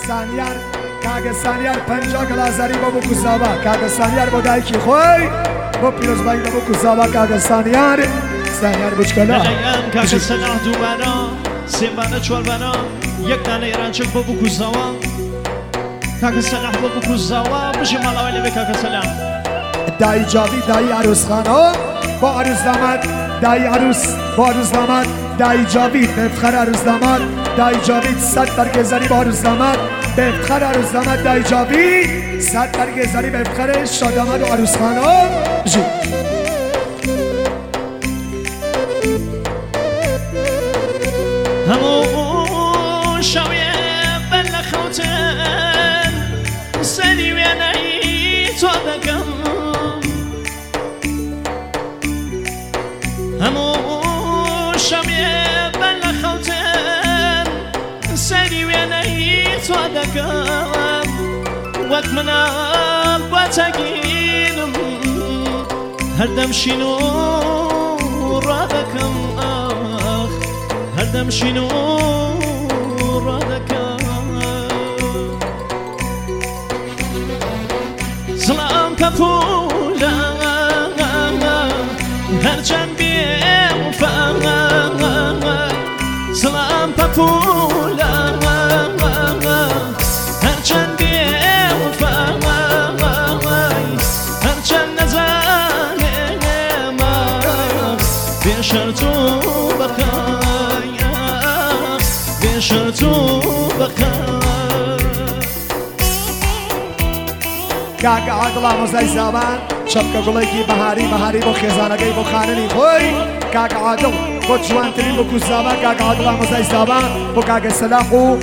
سانیار کاگە سانیار 50 گلازاری بۆ بکوزاوە کاگە سانیار بۆ دایکی خۆی بۆ پیرۆزبایی بۆ بکوزاوە کاگە سانیار بچکەلا کاگە سەلاح دووبارە سێبانە چواربانە یەک دانە ئێرانچێک بۆ بکوزاوە کاگە سەلاح بۆ بکوزاوە بژێ ماڵاوای لەبێ کاگە سەلاح دایی جاوی دایی عروسخانەوە بۆ عروس داماد دایی عروس بۆ عروس داماد دایی جاوید به افتخار عروس داماد دایی جاوید 100 برگزاری با عروس داماد به افتخار عروس داماد دایی جاوید 100 برگزاری به افتخار شاداماد و عروس خانم جی همون شویه بله خوتن سری وینایی تو دکم همون شویه بله خوتن سری وینایی تو دکم وقت منم با تگیرم هر دم شینو را دکم هر دم شینو را دکم ظلام کپولا هر جنبی وفا ظلام کپولا هر جنبی وفا هر جن نزانه ما بیشتر بخای بیشتر بخای کاگە عادڵا مۆزای زاوان شەپکە گوڵێکی بەهاری بۆ خێزانەکەی بۆ خانەی خۆی کاگە عادڵ بۆ جوانترین بۆ کوزاوە کاگە عادڵا مۆزای زاوان بۆ کاگە سەلاح و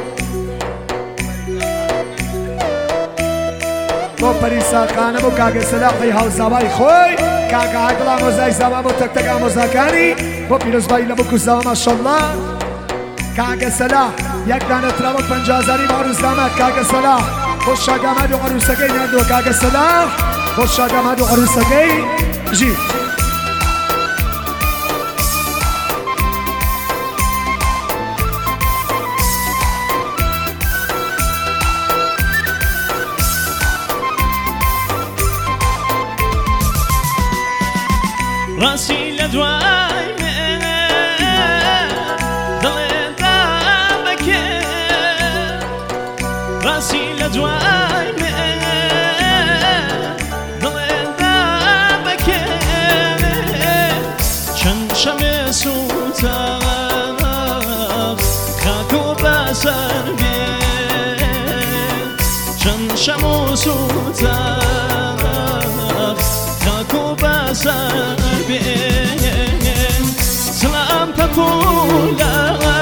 بۆ پەریساخانە بۆ کاگە سەلاحی هاوزاوای خۆی کاگە عادڵا مۆزای زاوان بۆ تەک ئامۆزاکانی بۆ پیرۆزبایی لە بۆ کوزاوە ماشەڵڵا کاگە سەلاح یەک دانەتراوە 50,000 بۆ عروس داماد کاگە سەلاح بۆ شاداماد و عروسەکەی نردووە کاگە سەلاح بۆ شاداماد و عروسەکەی ژی ڕاستی لە دوای دڵێدا بکێ ڕاستی لە دوای دڵێدا بکێ چەند شەمێ سووتان خاک و بەسەر بێ چەند شەم و سووتان خاک و بەسەر سلام كفولا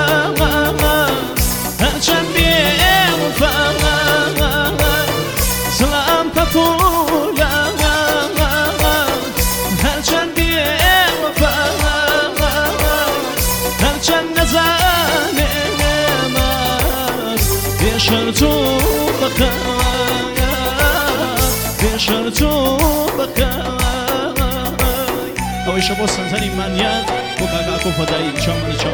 هرچن بيوفا سلام كفولا هرچن بيوفا هرچن نزانه ماس بيشرتو بخايا بيشرتو بخايا ئەوەی شە بۆ سنتەری مانیان بۆ کاکاکۆ فەدایی چاومە لە چاو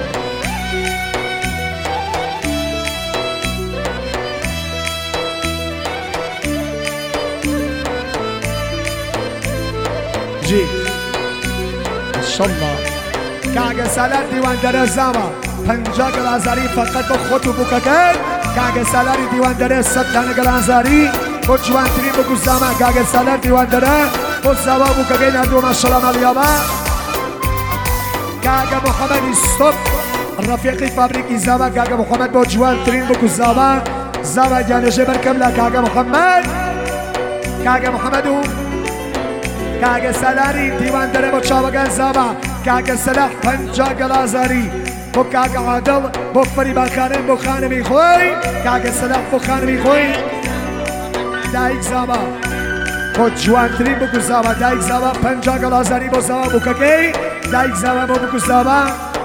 جی ماشەڵڵا کاگە سالار دیوان دەرە زاوە 50 گەلازاری فەقەت بۆ خۆت و بووکەکەت کاگە سالاری دیوان دەرە 100 دانە گەلازاری بۆ جوانترین بۆ گوزاما کاگە سالار دیوان دەرە بۆ زاوا بووکەکەی نردووە ماشەڵڵا ماڵیاوە کاگە محەممەدی سۆپ ڕەفیقی فابریکی زاوا کاگە محەممەد بۆ جوانترین بۆ گوزاوا زاوا گیانێژێ بەرکەم لە کاگە محەممەد کاگە محەممەد و کاگە سالاری دیوان دەرە بۆ چاوەگان زاوا کاگە سەلاح 50 گەلازاری بۆ کاگە عادڵ بۆ فەریباخانەی بۆ خانمی خۆی کاگە سەلاح بۆ خانمی خۆی دایک زاوا بۆ جوانترین بۆ گوزاوە دایک زاوا 50 گەلازاری بۆ زاوا بووکەکەی دایک زاوا بۆ بگوزاوە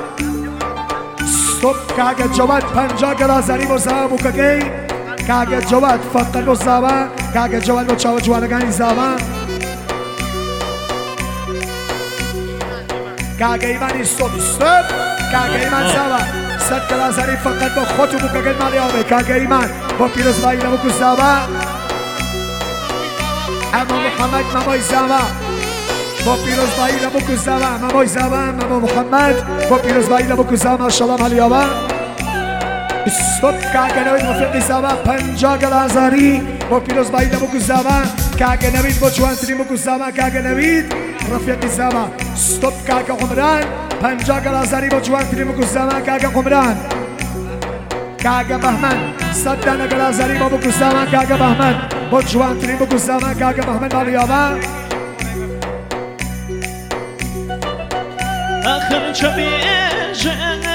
ستۆپ کاگە جەواد 50 گەلازاری بۆ زاوا بووکەکەی کاگە جەواد فەقەت بۆ زاوا کاگە جەواد بۆ چاوە جوانەکانی زاوا کاگە ئیمانی ستۆپ کاگە ئیمان زاوا صد کلازاری فقط با خود و بکگل مالی آبه کاگه ایمان با پیروز بایی نبو کزاوا اما محمد ممای زاوا با پیروز بایی نبو کزاوا ممای زاوا اما محمد با پیروز بایی نبو کزاوا ماشالله مالی آبه استوب کاگه نوید رفیقی زاوا 50 کلازاری با پیروز بایی نبو کزاوا کاگه نوید با جوانتری بو کزاوا کاگه نوید رفیقی زاوا استوب کاگه عمران 50 کلازاری با جوانتری بو کزاوا کاگه عمران کاگه بهمن 100 دانه کلازاری با بو کزاوا کاگه بهمن با جوانتری بو کزاوا کاگه بهمن مالی آبه آخر چبیجه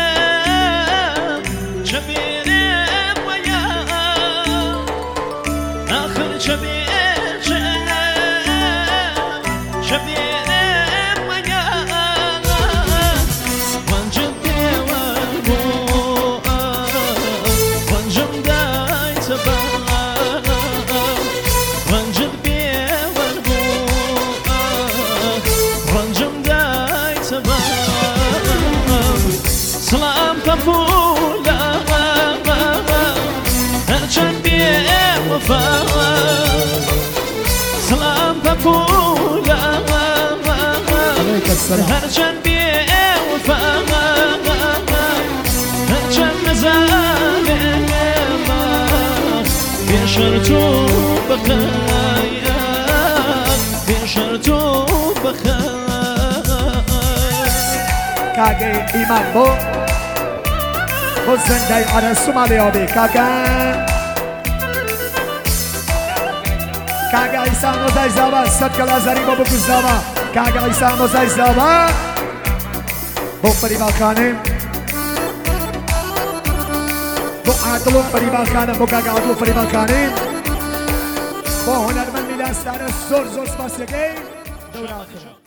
شبيرم ويا آخر شبيرم ويا وانجم ديوانو وانجم داي تبا وانجم ديوانو وانجم داي تبا سلام كفولا هرچند بی وفا سلام بپولا هرچند بی وفا هرچند نزانم بیشتر تو بخیر بیشتر تو بخیر کاگه ایمان بو زنده عرص مالی آبی کاگه ایسان موزای زاوا 100 کلازاری با بکو زاوا کاگه ایسان موزای زاوا بو فریبال خانم بو عادلو فریبال خانم بو کاگه عادلو فریبال خانم بو هنرمند میلاستان زور سپاس یکی دور آخر